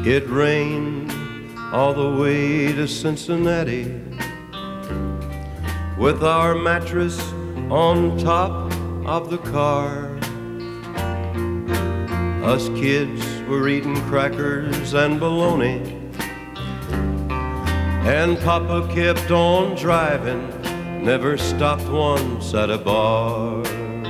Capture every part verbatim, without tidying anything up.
It rained all the way to Cincinnati, with our mattress on top of the car. Us kids were eating crackers and bologna, and Papa kept on driving, never stopped once at a bar.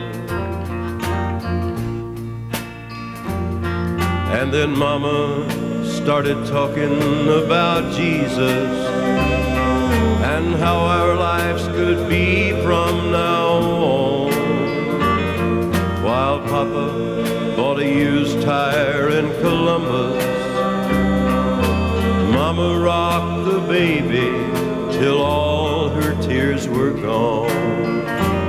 And then Mama started talking about Jesus and how our lives could be from now on, while Papa bought a used tire in Columbus. Mama rocked the baby till all her tears were gone.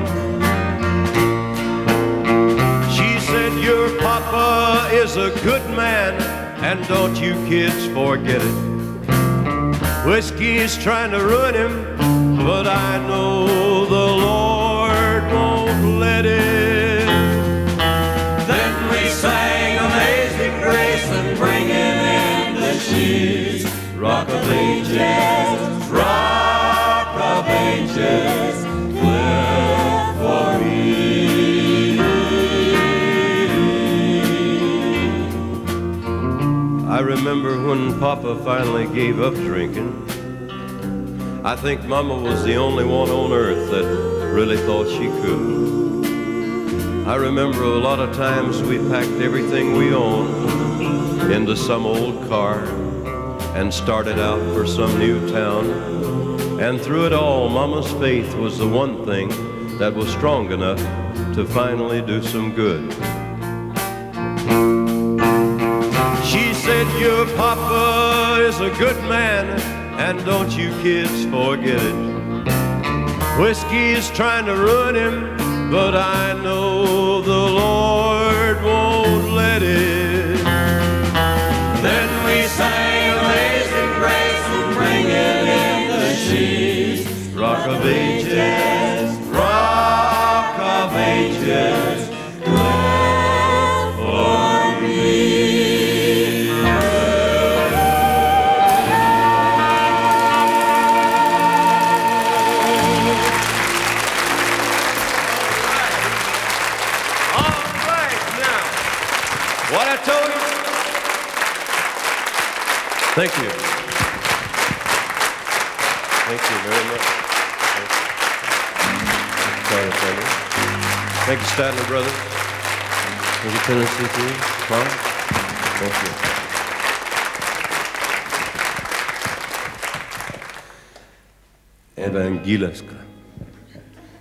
She said, your papa is a good man, and don't you kids forget it. Whiskey's trying to ruin him, but I know the Lord won't let it. Then we sang Amazing Grace and bring him in the sheets. Rock of Ages, Rock of Ages, live for me. I remember when Papa finally gave up drinking. I think Mama was the only one on earth that really thought she could. I remember a lot of times we packed everything we owned into some old car and started out for some new town. And through it all, Mama's faith was the one thing that was strong enough to finally do some good. She said, your papa is a good man, and don't you kids forget it. Whiskey's trying to ruin him, but I know the Lord won't let it. Then we sang Amazing Grace and bring it in the sheets. Rock of Ages, Rock of Ages, live for me. what I told you? Thank you. Thank you very much. Thank you, Thank you, Statler Brothers. Thank you, Tennessee Three. Mom. Thank you. Evangelista.